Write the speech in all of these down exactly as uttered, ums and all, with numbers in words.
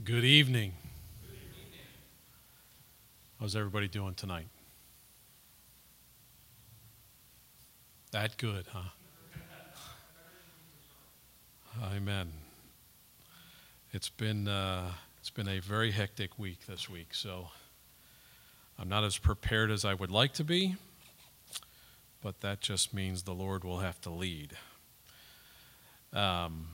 Good evening. How's everybody doing tonight? That good, huh? Amen. It's been uh, it's been a very hectic week this week, so I'm not as prepared as I would like to be, but that just means the Lord will have to lead. Um,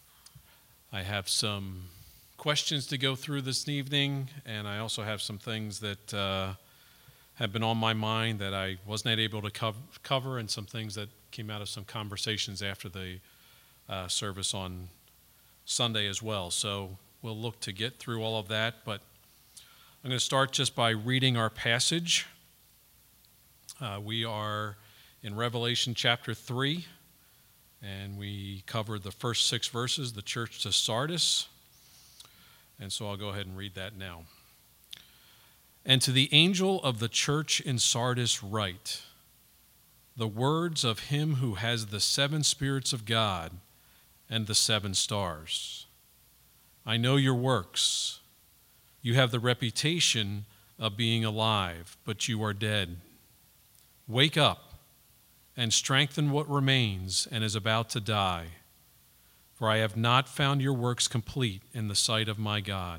I have some questions to go through this evening, and I also have some things that uh, have been on my mind that I was not able to co- cover, and some things that came out of some conversations after the uh, service on Sunday as well. So we'll look to get through all of that, but I'm going to start just by reading our passage. Uh, we are in Revelation chapter three, and we covered the first six verses, the church to Sardis. And so I'll go ahead and read that now. And to the angel of the church in Sardis write, the words of him who has the seven spirits of God and the seven stars. I know your works. You have the reputation of being alive, but you are dead. Wake up and strengthen what remains and is about to die. For I have not found your works complete in the sight of my God.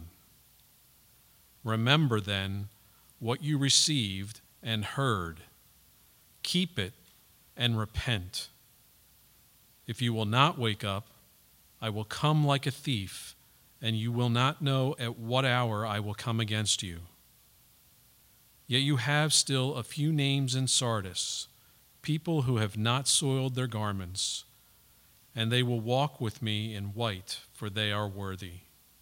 Remember then what you received and heard. Keep it and repent. If you will not wake up, I will come like a thief, and you will not know at what hour I will come against you. Yet you have still a few names in Sardis, people who have not soiled their garments, and they will walk with me in white, for they are worthy.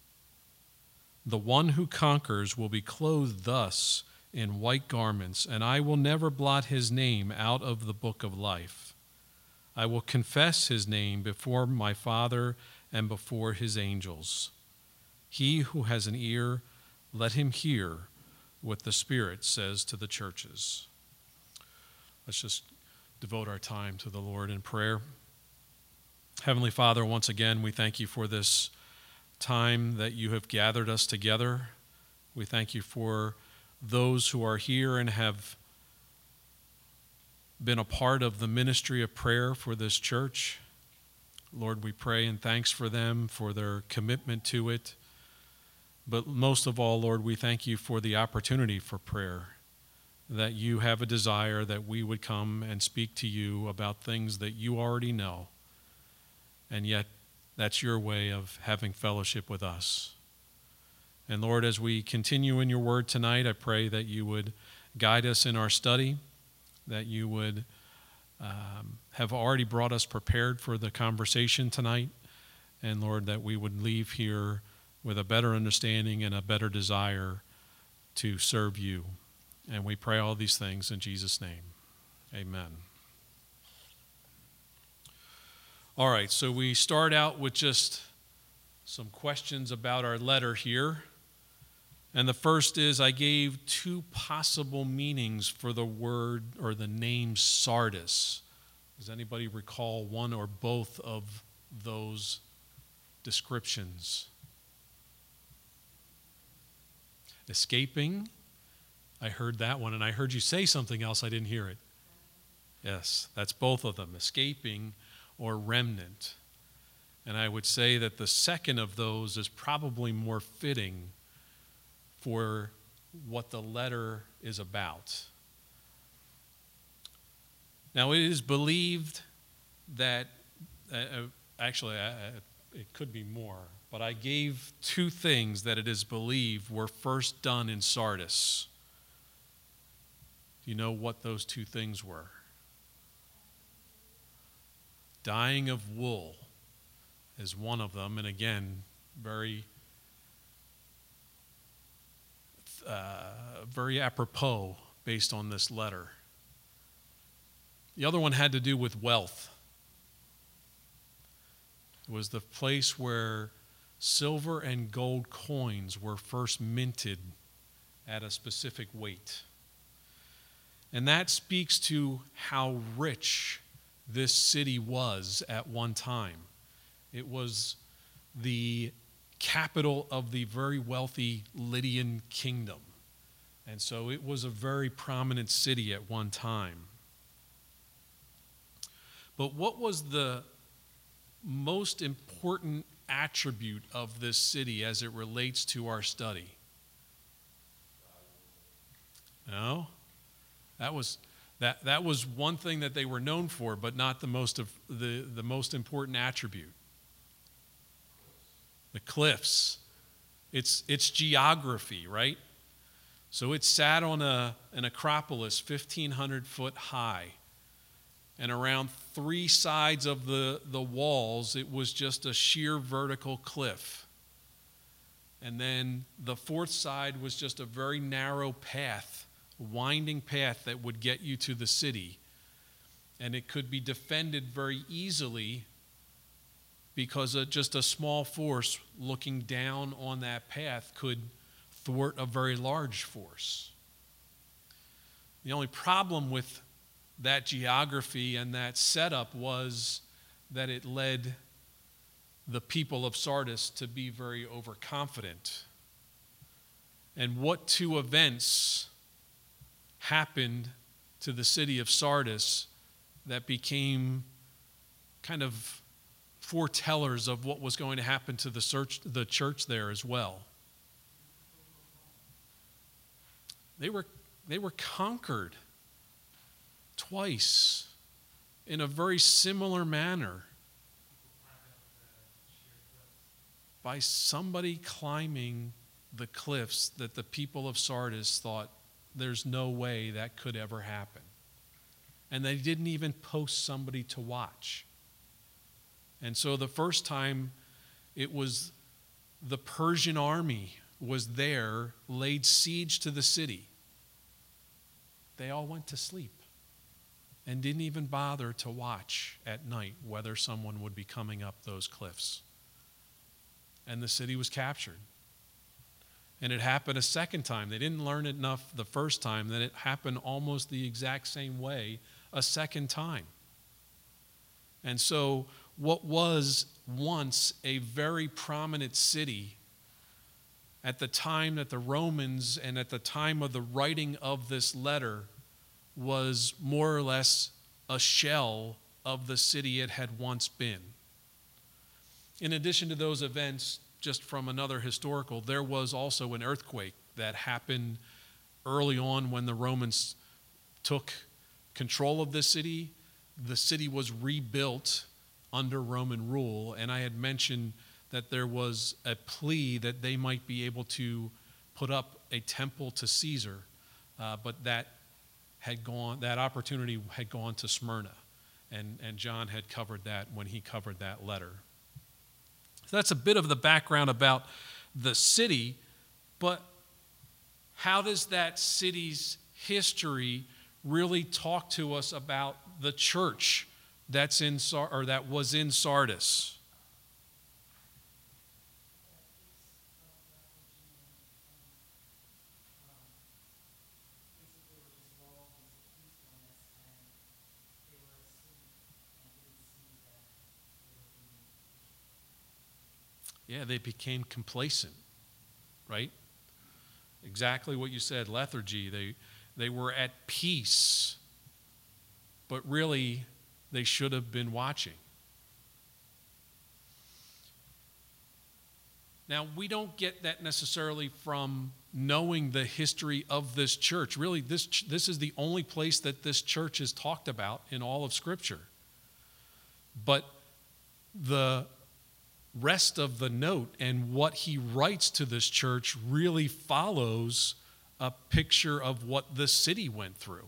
The one who conquers will be clothed thus in white garments, and I will never blot his name out of the book of life. I will confess his name before my Father and before his angels. He who has an ear, let him hear what the Spirit says to the churches. Let's just devote our time to the Lord in prayer. Heavenly Father, once again, we thank you for this time that you have gathered us together. We thank you for those who are here and have been a part of the ministry of prayer for this church. Lord, we pray and thanks for them, for their commitment to it. But most of all, Lord, we thank you for the opportunity for prayer, that you have a desire that we would come and speak to you about things that you already know. And yet, that's your way of having fellowship with us. And Lord, as we continue in your word tonight, I pray that you would guide us in our study, that you would um, have already brought us prepared for the conversation tonight, and Lord, that we would leave here with a better understanding and a better desire to serve you. And we pray all these things in Jesus' name. Amen. All right, so we start out with just some questions about our letter here. And the first is, I gave two possible meanings for the word or the name Sardis. Does anybody recall one or both of those descriptions? Escaping. I heard that one, and I heard you say something else. I didn't hear it. Yes, that's both of them, escaping or remnant. And I would say that the second of those is probably more fitting for what the letter is about. Now, it is believed that, uh, actually, uh, it could be more, but I gave two things that it is believed were first done in Sardis. Do you know what those two things were? Dyeing of wool is one of them, and again, very, uh, very apropos based on this letter. The other one had to do with wealth. It was the place where silver and gold coins were first minted at a specific weight. And that speaks to how rich this city was at one time. It was the capital of the very wealthy Lydian kingdom. And so it was a very prominent city at one time. But what was the most important attribute of this city as it relates to our study? No? That was that that was one thing that they were known for, but not the most of the, the most important attribute. The cliffs. It's it's geography, right? So it sat on a an acropolis fifteen hundred foot high. And around three sides of the, the walls, it was just a sheer vertical cliff. And then the fourth side was just a very narrow path, a winding path that would get you to the city. And it could be defended very easily because of just a small force looking down on that path could thwart a very large force. The only problem with that geography and that setup was that it led the people of Sardis to be very overconfident. And what two events happened to the city of Sardis that became kind of foretellers of what was going to happen to the church, the church there as well? They were, they were conquered twice in a very similar manner by somebody climbing the cliffs that the people of Sardis thought there's no way that could ever happen. And they didn't even post somebody to watch. And so the first time it was the Persian army was there, laid siege to the city. They all went to sleep and didn't even bother to watch at night whether someone would be coming up those cliffs. And the city was captured. And it happened a second time. They didn't learn it enough the first time, that it happened almost the exact same way a second time. And so what was once a very prominent city at the time that the Romans and at the time of the writing of this letter was more or less a shell of the city it had once been. In addition to those events, just from another historical, there was also an earthquake that happened early on when the Romans took control of this city. The city was rebuilt under Roman rule, and I had mentioned that there was a plea that they might be able to put up a temple to Caesar, uh, but that had gone, that opportunity had gone to Smyrna, and, and John had covered that when he covered that letter. So that's a bit of the background about the city, but how does that city's history really talk to us about the church that's in or that was in Sardis? Yeah, they became complacent, right? Exactly what you said, lethargy. They, they were at peace, but really they should have been watching. Now, we don't get that necessarily from knowing the history of this church. Really, this, this is the only place that this church is talked about in all of Scripture. But the rest of the note and what he writes to this church really follows a picture of what the city went through.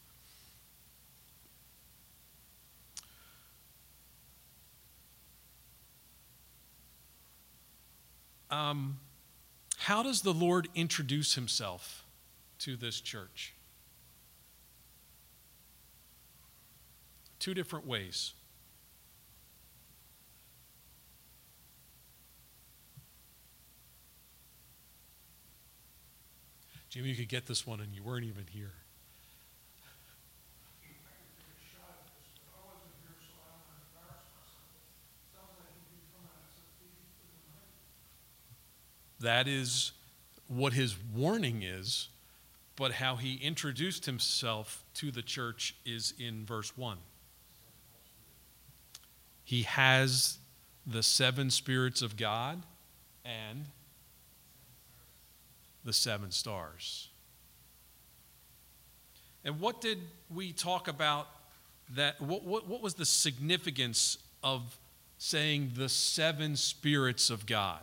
Um, how does the Lord introduce himself to this church? Two different ways. Jimmy, you could get this one and you weren't even here. that is what his warning is, but how he introduced himself to the church is in verse one. He has the seven spirits of God and the seven stars. And what did we talk about that? What, what, what was the significance of saying the seven spirits of God?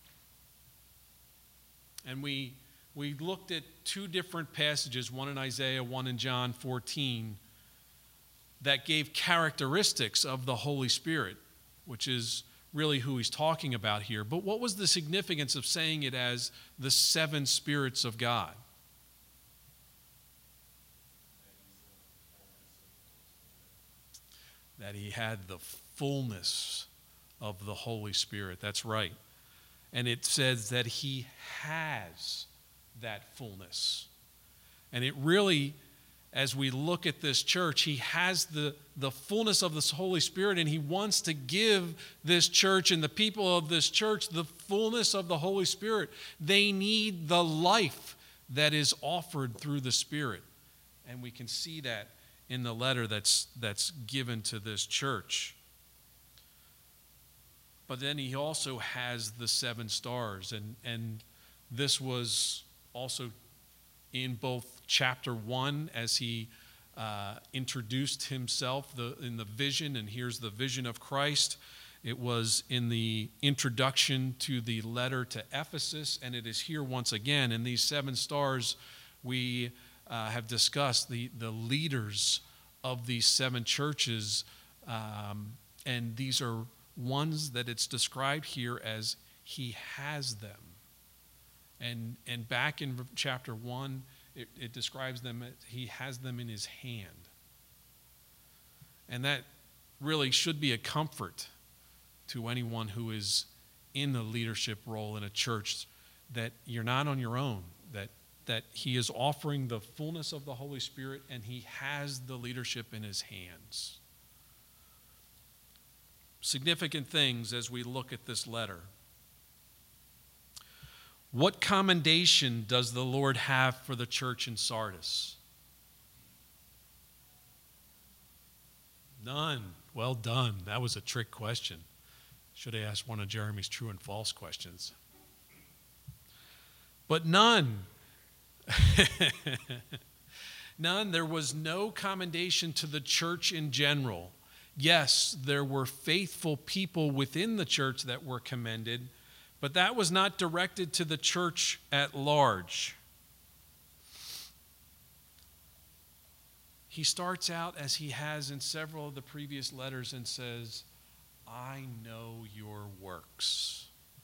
And we we looked at two different passages, one in Isaiah, one in John fourteen, that gave characteristics of the Holy Spirit, which is really who he's talking about here. But what was the significance of saying it as the seven spirits of God? That he had the fullness of the Holy Spirit. That's right. And it says that he has that fullness. And it really, as we look at this church, he has the, the fullness of this Holy Spirit, and he wants to give this church and the people of this church the fullness of the Holy Spirit. They need the life that is offered through the Spirit. And we can see that in the letter that's, that's given to this church. But then he also has the seven stars, and, and this was also in both chapter one as he uh, introduced himself the, in the vision, and here's the vision of Christ. It was in the introduction to the letter to Ephesus, and it is here once again. In these seven stars, we uh, have discussed the, the leaders of these seven churches, um, and these are ones that it's described here as he has them. And and back in chapter one, it, it describes them as he has them in his hand. And that really should be a comfort to anyone who is in the leadership role in a church, that you're not on your own, that, that he is offering the fullness of the Holy Spirit and he has the leadership in his hands. Significant things as we look at this letter. What commendation does the Lord have for the church in Sardis? None. Well done. That was a trick question. Should have asked one of Jeremy's true and false questions. But none. None. There was no commendation to the church in general. Yes, there were faithful people within the church that were commended, but that was not directed to the church at large. He starts out, as he has in several of the previous letters, and says, I know your works.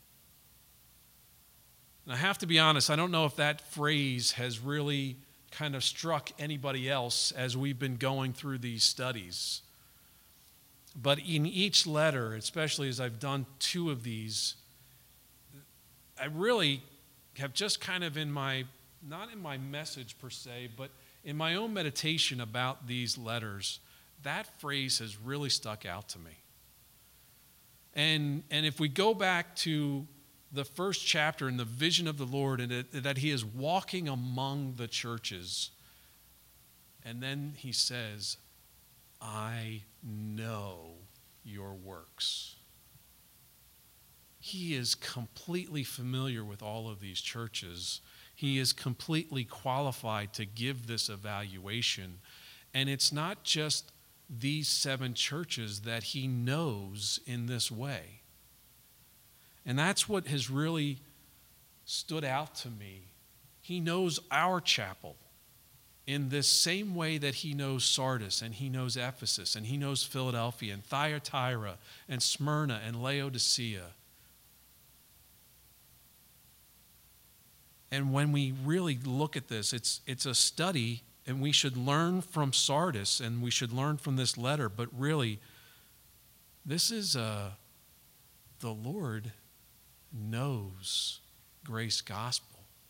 And I have to be honest, I don't know if that phrase has really kind of struck anybody else as we've been going through these studies. But in each letter, especially as I've done two of these, I really have just kind of in my, not in my message per se, but in my own meditation about these letters, that phrase has really stuck out to me. And, and if we go back to the first chapter in the vision of the Lord, and it, that he is walking among the churches, and then he says, I know your works. He is completely familiar with all of these churches. He is completely qualified to give this evaluation. And it's not just these seven churches that he knows in this way. And that's what has really stood out to me. He knows our chapel in this same way that he knows Sardis, and he knows Ephesus, and he knows Philadelphia, and Thyatira, and Smyrna, and Laodicea. And when we really look at this, it's, it's a study, and we should learn from Sardis, and we should learn from this letter, but really, this is a, the Lord knows Grace Gospel.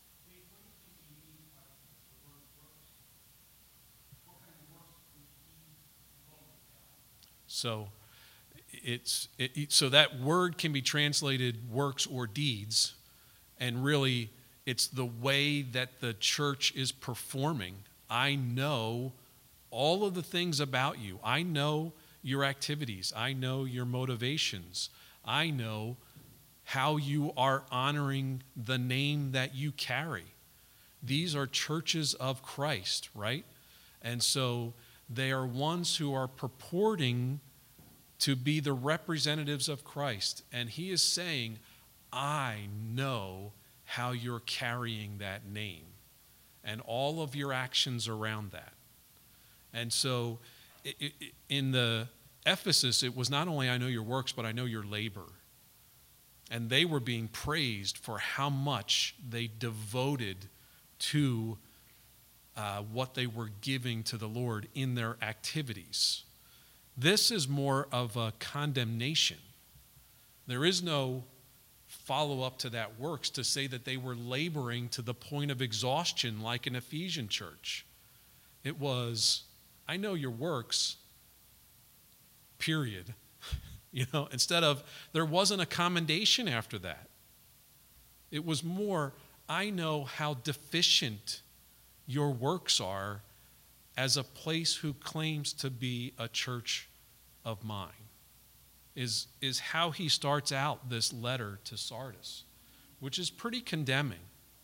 So it's it, so that word can be translated works or deeds, And really, it's the way that the church is performing. I know all of the things about you. I know your activities. I know your motivations. I know how you are honoring the name that you carry. These are churches of Christ, right? And so they are ones who are purporting to be the representatives of Christ. And he is saying, I know how you're carrying that name and all of your actions around that. And so in the Ephesus, it was not only I know your works, but I know your labor. And they were being praised for how much they devoted to uh, what they were giving to the Lord in their activities. This is more of a condemnation. There is no follow-up to that works to say that they were laboring to the point of exhaustion like an Ephesian church. It was, I know your works, period. You know, instead of, there wasn't a commendation after that. It was more, I know how deficient your works are as a place who claims to be a church of mine. Is, is how he starts out this letter to Sardis, which is pretty condemning.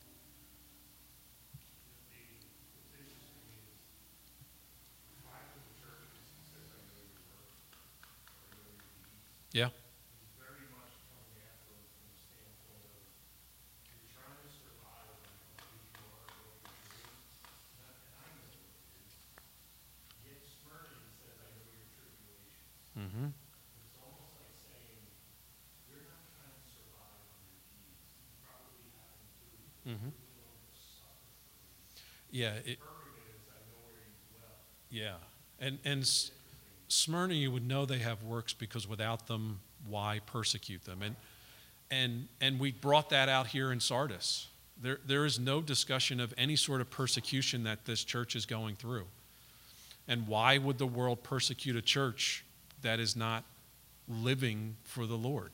Yeah. Very much coming after him from the standpoint of you're trying to survive on who you are, what you're doing, not, and I know what it is. Yet Smyrna, he says, I know your tribulations. Mm-hmm. It's almost like saying, you're not trying to survive on your deeds. You probably haven't too. Mm-hmm. You're willing to suffer for me. Yeah. It, Perfect is, I know where you dwell. yeah. And, and Smyrna, you would know they have works because without them, why persecute them? And and and we brought that out here in Sardis. There there is no discussion of any sort of persecution that this church is going through. And why would the world persecute a church that is not living for the Lord?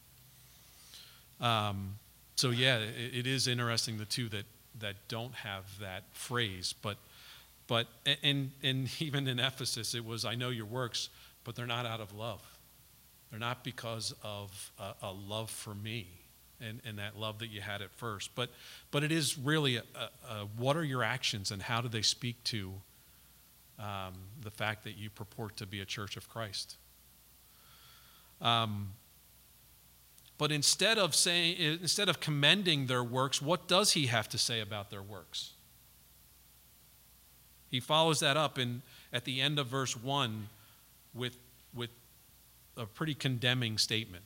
Um, so yeah, it, it is interesting, the two that that don't have that phrase, but. But, and, and even in Ephesus, it was, I know your works, but they're not out of love. They're not because of a, a love for me and, and that love that you had at first. But, but it is really, a, a, what are your actions and how do they speak to um, the fact that you purport to be a church of Christ? Um, but instead of saying, instead of commending their works, what does he have to say about their works? He follows that up in at the end of verse one with, with a pretty condemning statement.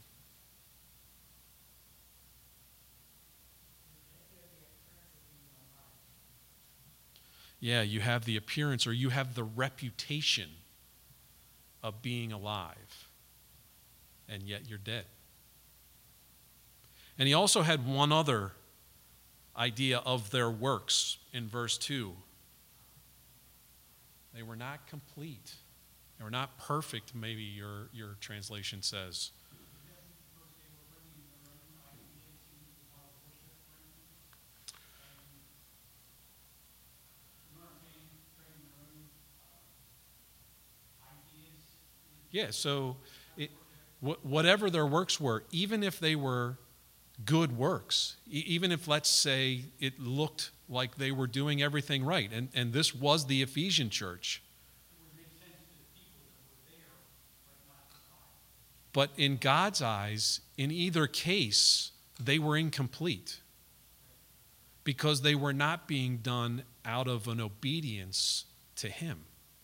Yeah, you have the appearance or you have the reputation of being alive, and yet you're dead. And he also had one other idea of their works in verse two. They were not complete. They were not perfect, maybe your, your translation says. Yeah, so it, wh- whatever their works were, even if they were good works, e- even if, let's say, it looked like they were doing everything right, and, and this was the Ephesian church. It would make sense to the people that were there, but not to God. But in God's eyes, in either case, they were incomplete because they were not being done out of an obedience to Him.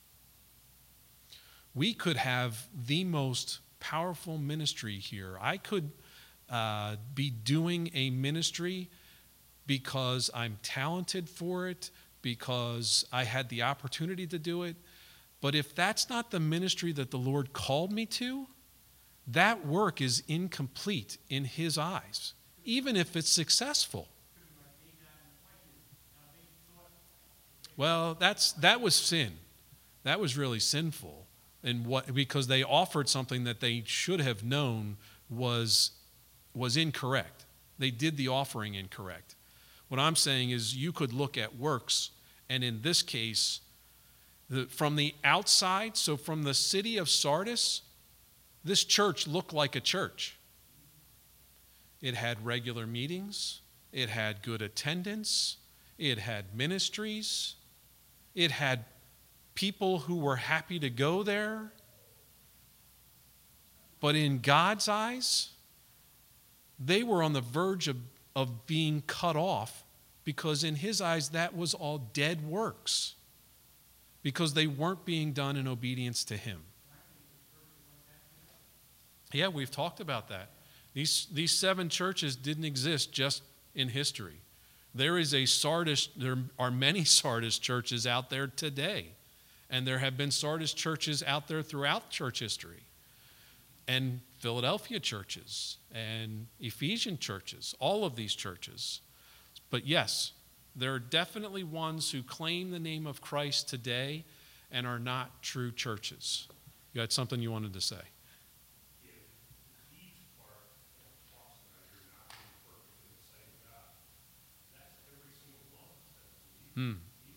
We could have the most powerful ministry here. I could uh, be doing a ministry because I'm talented for it, because I had the opportunity to do it. But if that's not the ministry that the Lord called me to, that work is incomplete in His eyes, even if it's successful. Well, that's that was sin. That was really sinful. And what because they offered something that they should have known was was incorrect. They did the offering incorrect. What I'm saying is you could look at works, and in this case, the, from the outside, so from the city of Sardis, this church looked like a church. It had regular meetings. It had good attendance. It had ministries. It had people who were happy to go there. But in God's eyes, they were on the verge of, of being cut off, because in his eyes that was all dead works, because they weren't being done in obedience to him. Yeah, we've talked about that. These, these seven churches didn't exist just in history. There is a Sardis, there are many Sardis churches out there today, and there have been Sardis churches out there throughout church history, and Philadelphia churches, and Ephesian churches, all of these churches. But yes, there are definitely ones who claim the name of Christ today and are not true churches. You had something you wanted to say? Hmm.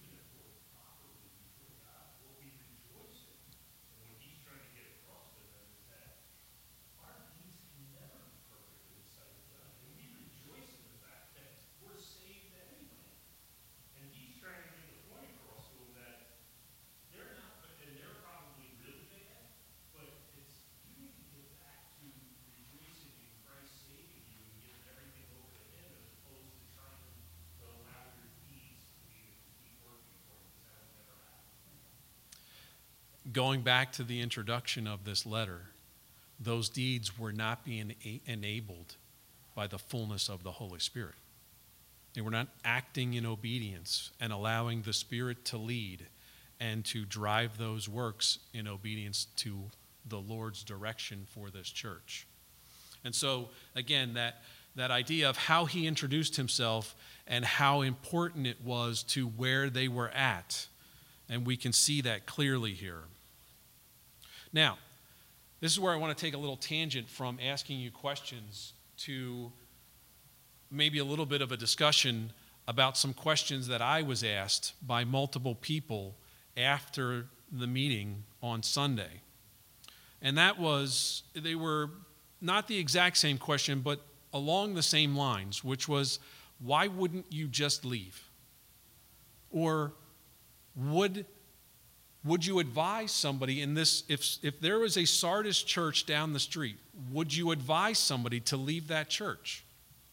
Going back to the introduction of this letter, those deeds were not being a- enabled by the fullness of the Holy Spirit. They were not acting in obedience and allowing the Spirit to lead and to drive those works in obedience to the Lord's direction for this church. And so, again, that, that idea of how he introduced himself and how important it was to where they were at. And we can see that clearly here. Now, this is where I want to take a little tangent from asking you questions to maybe a little bit of a discussion about some questions that I was asked by multiple people after the meeting on Sunday. And that was, they were not the exact same question, but along the same lines, which was, why wouldn't you just leave? Or would Would you advise somebody in this, if, if there was a Sardis church down the street, would you advise somebody to leave that church?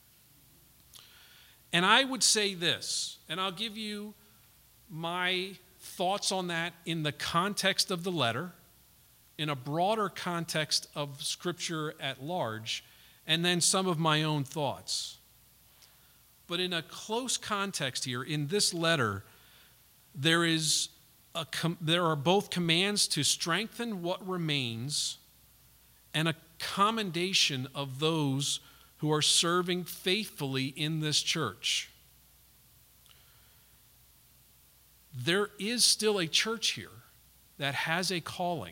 And I would say this, and I'll give you my thoughts on that in the context of the letter, in a broader context of Scripture at large, and then some of my own thoughts. But in a close context here, in this letter, there is A com- there are both commands to strengthen what remains and a commendation of those who are serving faithfully in this church. There is still a church here that has a calling.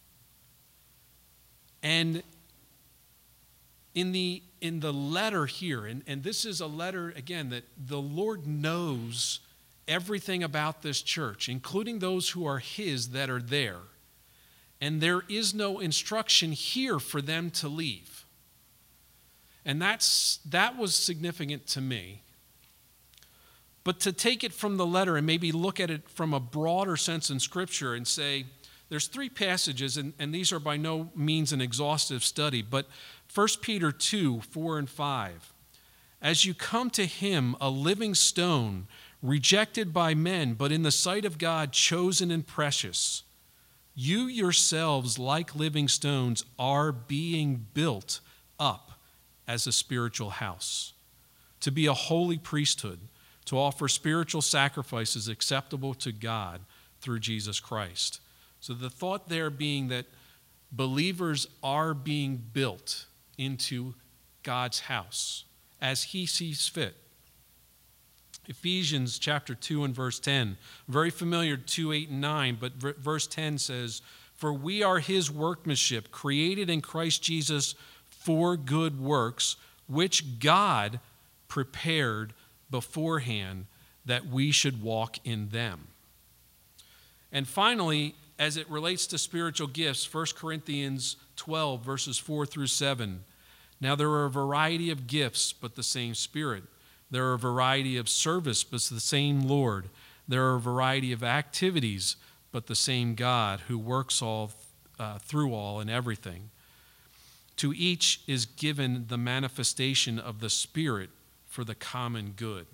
And in the, in the letter here, and, and this is a letter, again, that the Lord knows everything about this church, including those who are his that are there. And there is no instruction here for them to leave. And that's that was significant to me. But to take it from the letter and maybe look at it from a broader sense in Scripture and say, there's three passages, and, and these are by no means an exhaustive study, but First Peter two, four and five. As you come to him, a living stone, rejected by men, but in the sight of God, chosen and precious. You yourselves, like living stones, are being built up as a spiritual house, to be a holy priesthood, to offer spiritual sacrifices acceptable to God through Jesus Christ. So the thought there being that believers are being built into God's house as he sees fit. Ephesians chapter two and verse ten, very familiar, two, eight, and nine, but verse ten says, "For we are his workmanship, created in Christ Jesus for good works, which God prepared beforehand that we should walk in them. And finally, as it relates to spiritual gifts, First Corinthians twelve, verses four through seven. Now there are a variety of gifts, but the same Spirit. There are a variety of service, but the same Lord. There are a variety of activities, but the same God who works all uh, through all and everything. To each is given the manifestation of the Spirit for the common good.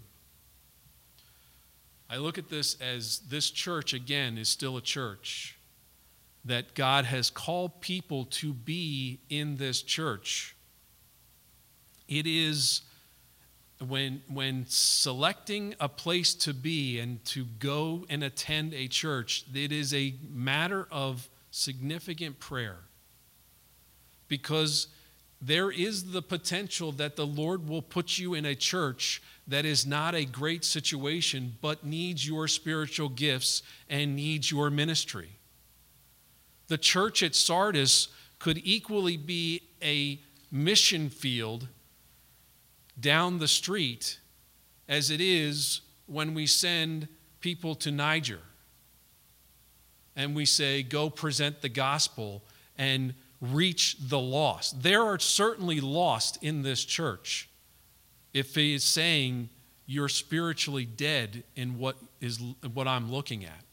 I look at this as this church, again, is still a church. That God has called people to be in this church. It is, when, when selecting a place to be and to go and attend a church, it is a matter of significant prayer. Because there is the potential that the Lord will put you in a church that is not a great situation, but needs your spiritual gifts and needs your ministry. The church at Sardis could equally be a mission field down the street as it is when we send people to Niger and we say, go present the gospel and reach the lost. There are certainly lost in this church if he is saying you're spiritually dead in what is what I'm looking at.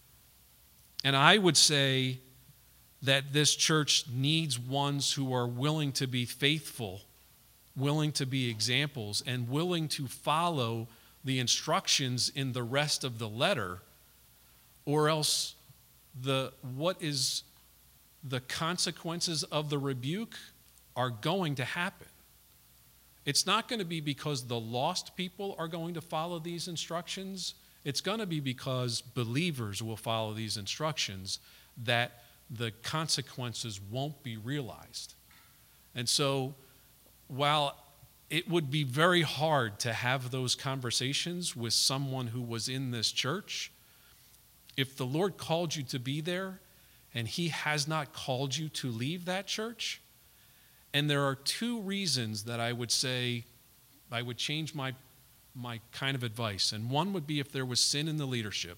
And I would say that this church needs ones who are willing to be faithful, willing to be examples, and willing to follow the instructions in the rest of the letter, or else the what is the consequences of the rebuke are going to happen. It's not going to be because the lost people are going to follow these instructions. It's going to be because believers will follow these instructions that the consequences won't be realized. And so, while it would be very hard to have those conversations with someone who was in this church, if the Lord called you to be there and he has not called you to leave that church, and there are two reasons that I would say I would change my, my kind of advice. And one would be if there was sin in the leadership.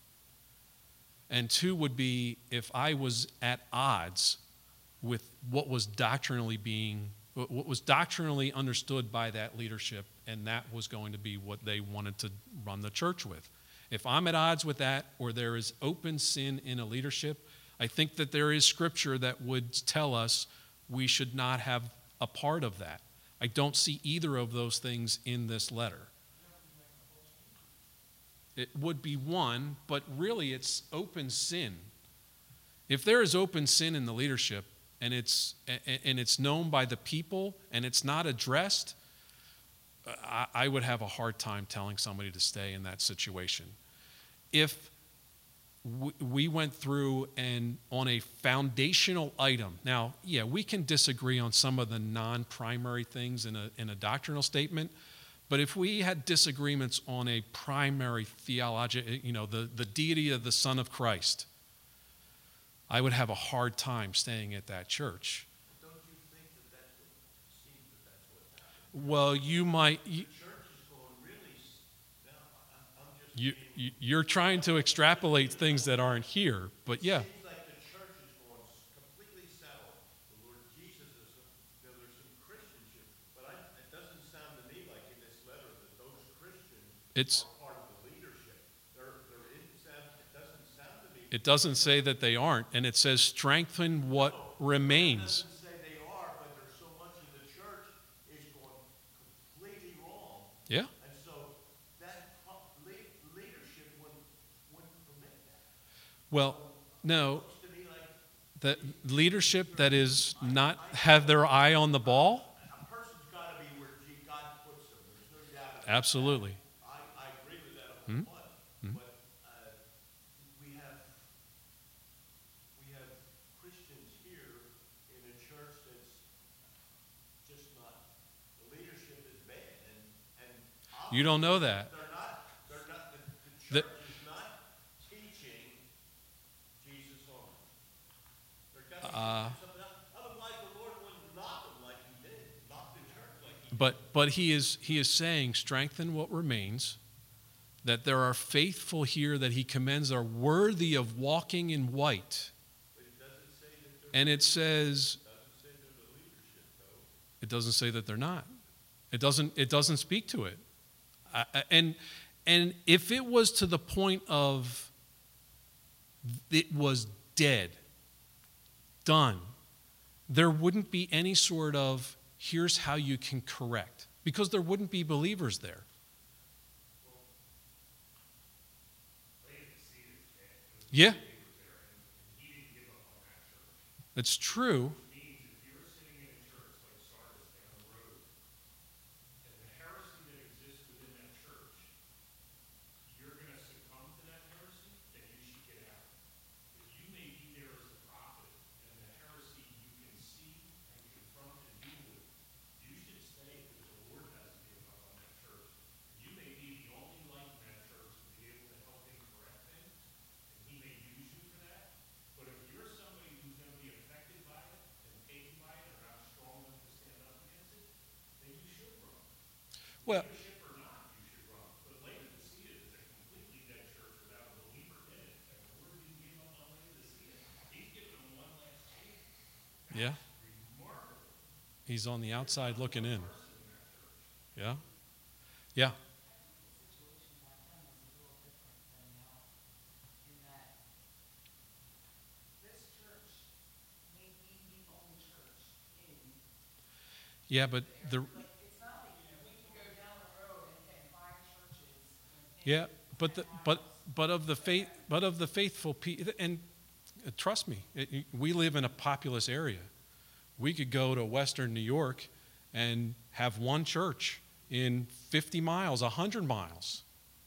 And two would be if I was at odds with what was doctrinally being, what was doctrinally understood by that leadership, and that was going to be what they wanted to run the church with. If I'm at odds with that, or there is open sin in a leadership, I think that there is scripture that would tell us we should not have a part of that. I don't see either of those things in this letter. It would be one, but really it's open sin. If there is open sin in the leadership and it's and it's known by the people and it's not addressed, I, I would have a hard time telling somebody to stay in that situation. If we went through and on a foundational item, now, yeah, we can disagree on some of the non-primary things in a in a doctrinal statement, but if we had disagreements on a primary theology, you know, the, the deity of the Son of Christ, I would have a hard time staying at that church. Don't you think that that's what it seems that that's what's happening? Well, you might. You, The church is going really, s- now, I- I'm just. you, being- you you're trying to extrapolate things that aren't here, but yeah. It seems like the church is going s- completely south. The Lord Jesus is, you know, there's some Christians here, but I, it doesn't sound to me like in this letter that those Christians It's are part of the leadership. They're, they're in, sound, it doesn't sound to me. it doesn't say that they aren't, and it says strengthen what It remains. doesn't say they are, but there's so much of the church is going completely wrong. Yeah. And so that pro- le- leadership wouldn't, wouldn't permit that. Well, no, Looks to me like that leadership that is not have their eye on the ball. a person's got to be where G- God puts them. There's no doubt about it. Absolutely. I, I agree with that a whole lot. But uh, we have we have Christians here in a church that's just not, the leadership is bad, and and You don't know that. they're not they're not the, The- the church is not teaching Jesus on. They're got to Uh, teach something else. Otherwise, the Lord wouldn't knock them like He did, knock the church like He did. But but he is he is saying, strengthen what remains, that there are faithful here that he commends are worthy of walking in white. And it says, it doesn't say that they're not. It doesn't it doesn't speak to it. I, and and if it was to the point of it was dead, done, there wouldn't be any sort of here's how you can correct, because there wouldn't be believers there. Yeah. It's true. Well, yeah. He's on the outside looking in. Yeah. Yeah. Yeah, but the yeah, but the but but of the faith, but of the faithful people, and trust me, it, we live in a populous area. We could go to Western New York and have one church in fifty miles, one hundred miles.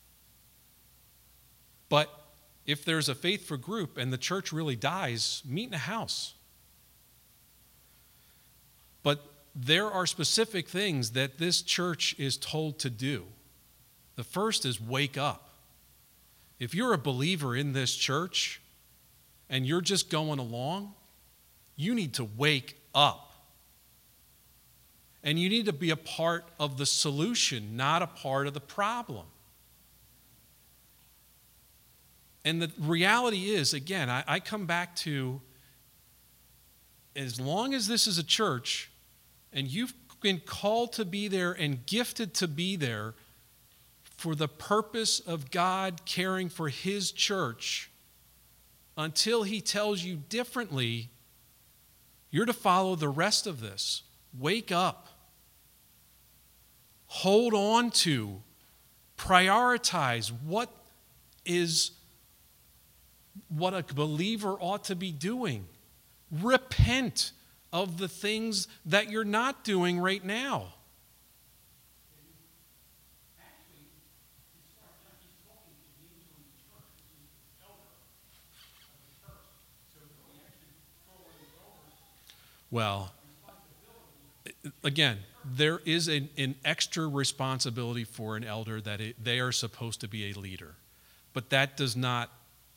But if there's a faithful group and the church really dies, meet in a house. But there are specific things that this church is told to do. The first is wake up. If you're a believer in this church and you're just going along, you need to wake up. And you need to be a part of the solution, not a part of the problem. And the reality is, again, I, I come back to, as long as this is a church and you've been called to be there and gifted to be there for the purpose of God caring for his church, until he tells you differently, you're to follow the rest of this. Wake up. Hold on to, prioritize what is what a believer ought to be doing. Repent of the things that you're not doing right now. Well, again, there is an, an extra responsibility for an elder that it, they are supposed to be a leader. But that does not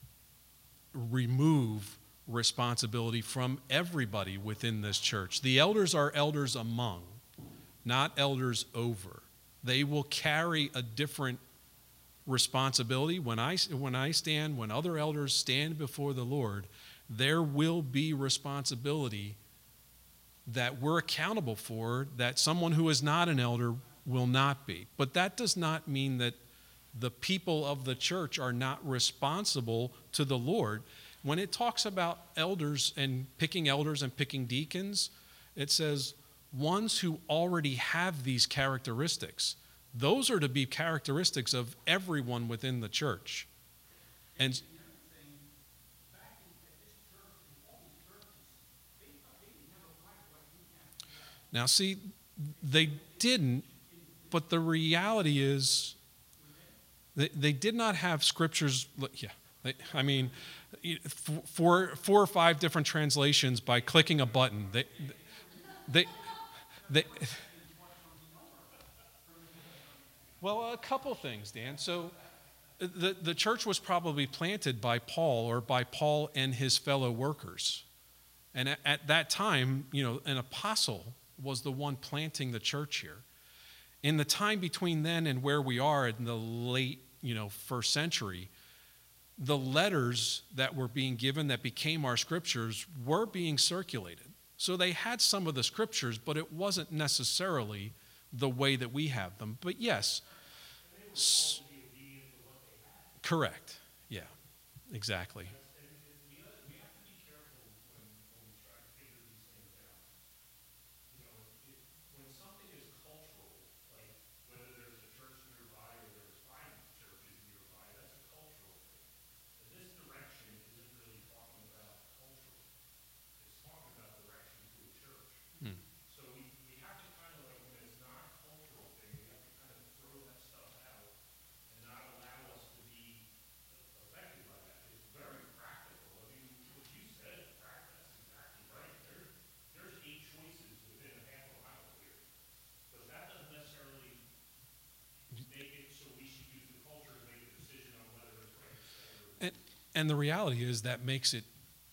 remove responsibility from everybody within this church. The elders are elders among, not elders over. They will carry a different responsibility. When I, when I stand, when other elders stand before the Lord, there will be responsibility that we're accountable for that someone who is not an elder will not be. But that does not mean that the people of the church are not responsible to the Lord. When it talks about elders and picking elders and picking deacons, it says ones who already have these characteristics. Those are to be characteristics of everyone within the church. And now, see, they didn't, but the reality is they, they did not have scriptures. Yeah, they, I mean, four, four or five different translations by clicking a button. They, they, they, well, a couple things, Dan. So the, the church was probably planted by Paul or by Paul and his fellow workers. And at, at that time, you know, an apostle was the one planting the church here. In the time between then and where we are in the late, you know, first century, the letters that were being given that became our scriptures were being circulated. So they had some of the scriptures, but it wasn't necessarily the way that we have them. But yes, s- correct. Yeah, exactly. Hmm. So we, we have to kind of like, when it's not a cultural thing, we have to kind of throw that stuff out and not allow us to be affected by that. It's very practical. I mean, what you said, prac- that's exactly right. There's, there's eight choices within a half a mile of here. But that doesn't necessarily make it so we should use the culture to make a decision on whether it's right to stay or. And, and the reality is that makes it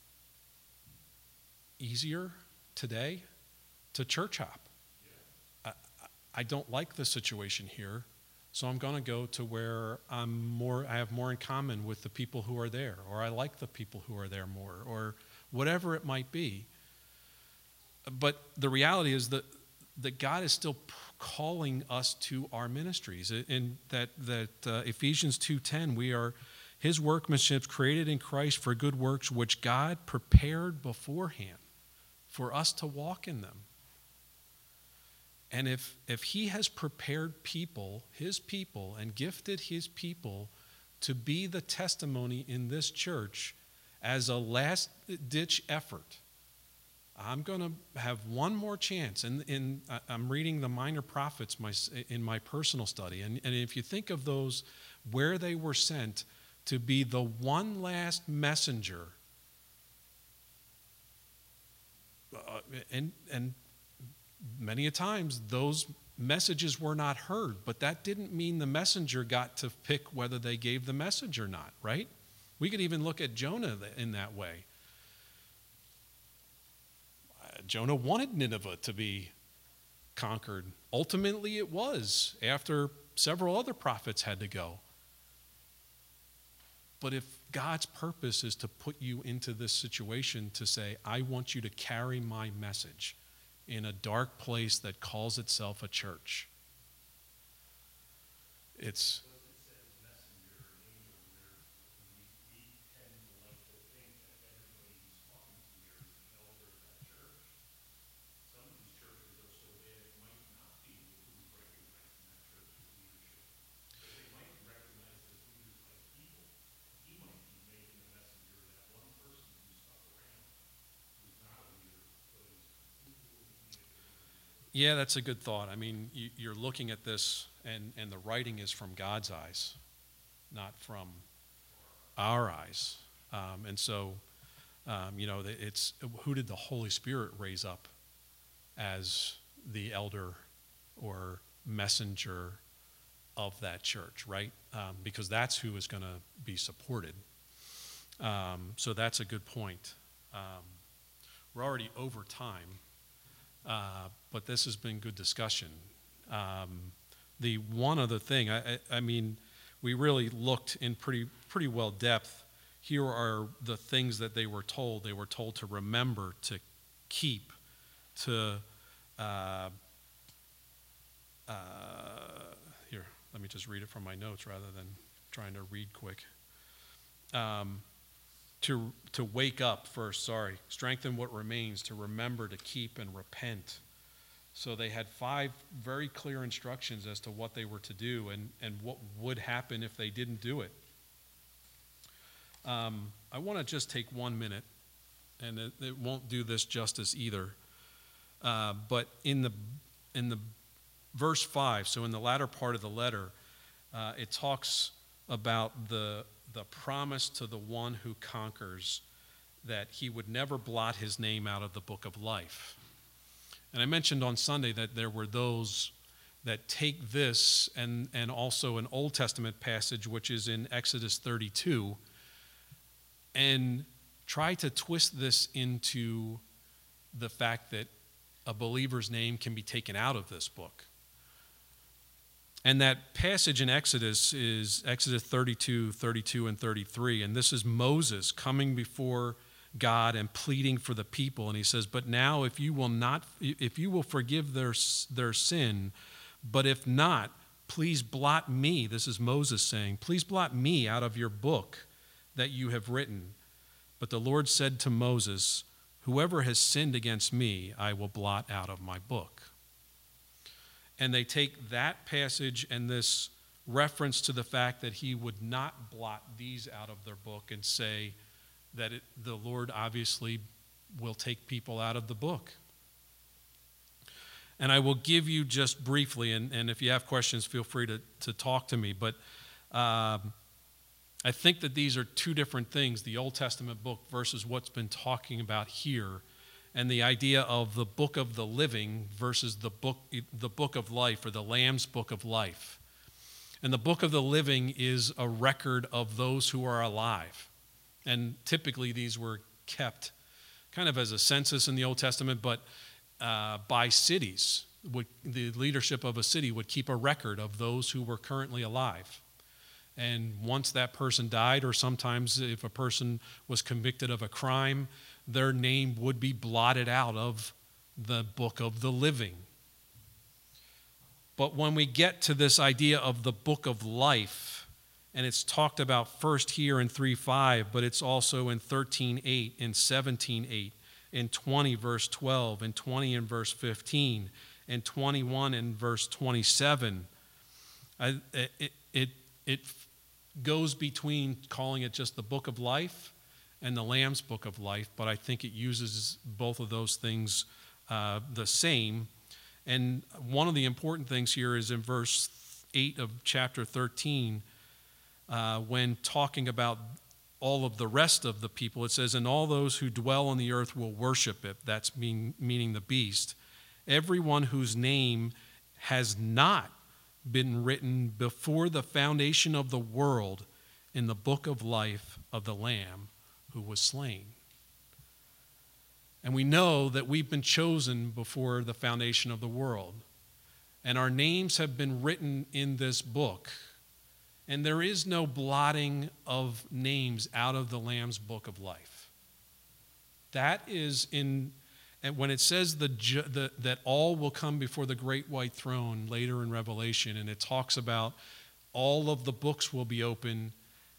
easier today to church hop. I, I don't like the situation here, so I'm going to go to where I'm more, I have more in common with the people who are there, or I like the people who are there more, or whatever it might be. But the reality is that, that God is still calling us to our ministries. In that, that uh, Ephesians two ten, we are his workmanship created in Christ for good works, which God prepared beforehand for us to walk in them. And if, if he has prepared people, his people, and gifted his people to be the testimony in this church as a last-ditch effort, I'm going to have one more chance. And in, I'm reading the Minor Prophets my, in my personal study. And, and if you think of those, where they were sent to be the one last messenger, uh, and and many a times those messages were not heard, but that didn't mean the messenger got to pick whether they gave the message or not, right? We could even look at Jonah in that way. Uh, Jonah wanted Nineveh to be conquered. Ultimately, it was, after several other prophets had to go. But if God's purpose is to put you into this situation to say, I want you to carry my message in a dark place that calls itself a church, it's yeah, that's a good thought. I mean, you, you're looking at this, and, and the writing is from God's eyes, not from our eyes. Um, and so, um, you know, it's who did the Holy Spirit raise up as the elder or messenger of that church, right? Um, because that's who is going to be supported. Um, so that's a good point. Um, we're already over time. Uh, but this has been good discussion. Um, the one other thing, I, I, I mean, we really looked in pretty pretty well depth. Here are the things that they were told. They were told to remember, to keep, to uh, uh, here. Let me just read it from my notes rather than trying to read quick. Um, To, to wake up first, sorry, strengthen what remains, to remember, to keep, and repent. So they had five very clear instructions as to what they were to do and, and what would happen if they didn't do it. Um, I want to just take one minute, and it, it won't do this justice either. Uh, but in the in the verse five, so in the latter part of the letter, uh, it talks about the the promise to the one who conquers that he would never blot his name out of the book of life. And I mentioned on Sunday that there were those that take this and, and also an Old Testament passage, which is in Exodus thirty-two, and try to twist this into the fact that a believer's name can be taken out of this book. And that passage in Exodus is Exodus thirty-two, thirty-two, and thirty-three. And this is Moses coming before God and pleading for the people. And he says, but now if you will not, if you will forgive their, their sin, but if not, please blot me. This is Moses saying, please blot me out of your book that you have written. But the Lord said to Moses, whoever has sinned against me, I will blot out of my book. And they take that passage and this reference to the fact that he would not blot these out of their book and say that it, the Lord obviously will take people out of the book. And I will give you just briefly, and, and if you have questions, feel free to, to talk to me, but um, I think that these are two different things, the Old Testament book versus what's been talking about here, and the idea of the book of the living versus the book, the book of life, or the Lamb's book of life. And the book of the living is a record of those who are alive. And typically these were kept kind of as a census in the Old Testament, but uh, by cities. Would, the leadership of a city would keep a record of those who were currently alive. And once that person died, or sometimes if a person was convicted of a crime, their name would be blotted out of the book of the living. But when we get to this idea of the book of life, and it's talked about first here in three five, but it's also in thirteen eight, in seventeen eight, in twenty verse twelve, in twenty in verse fifteen, in twenty-one in verse twenty-seven. I, it, it, it goes between calling it just the book of life and the Lamb's book of life, but I think it uses both of those things uh, the same. And one of the important things here is in verse eight of chapter thirteen, uh, when talking about all of the rest of the people, it says, and all those who dwell on the earth will worship it. That's mean, meaning the beast. Everyone whose name has not been written before the foundation of the world in the book of life of the Lamb who was slain. And we know that we've been chosen before the foundation of the world. And our names have been written in this book. And there is no blotting of names out of the Lamb's book of life. That is in, and when it says the, the, that all will come before the great white throne later in Revelation, and it talks about all of the books will be open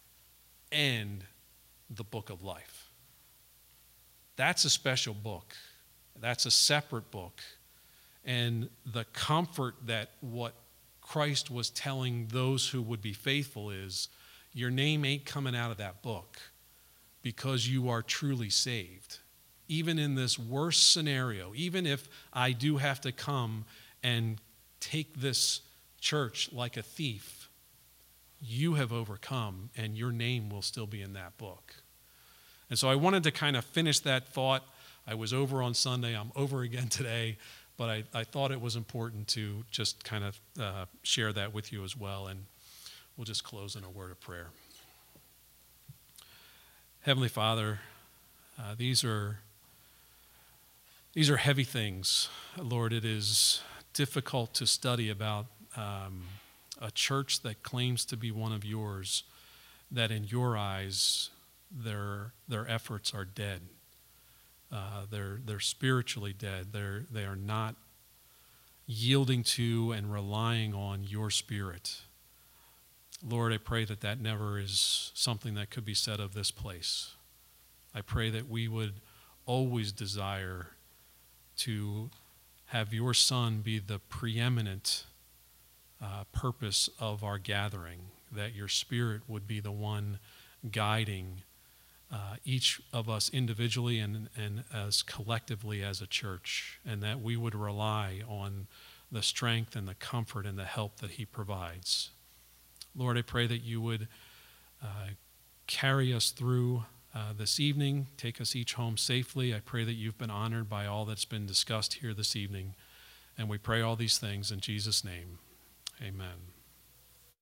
and the book of life. That's a special book. That's a separate book. And the comfort that what Christ was telling those who would be faithful is, your name ain't coming out of that book because you are truly saved. Even in this worst scenario, even if I do have to come and take this church like a thief, you have overcome and your name will still be in that book. And so I wanted to kind of finish that thought. I was over on Sunday. I'm over again today. But I, I thought it was important to just kind of uh, share that with you as well. And we'll just close in a word of prayer. Heavenly Father, uh, these are these are heavy things. Lord, it is difficult to study about um, a church that claims to be one of yours, that in your eyes their their efforts are dead. Uh, they're they're spiritually dead. They're they are not yielding to and relying on your Spirit. Lord, I pray that that never is something that could be said of this place. I pray that we would always desire to have your Son be the preeminent uh, purpose of our gathering, that your Spirit would be the one guiding Uh, each of us individually and, and as collectively as a church, and that we would rely on the strength and the comfort and the help that he provides. Lord, I pray that you would uh, carry us through uh, this evening, take us each home safely. I pray that you've been honored by all that's been discussed here this evening, and we pray all these things in Jesus' name. Amen.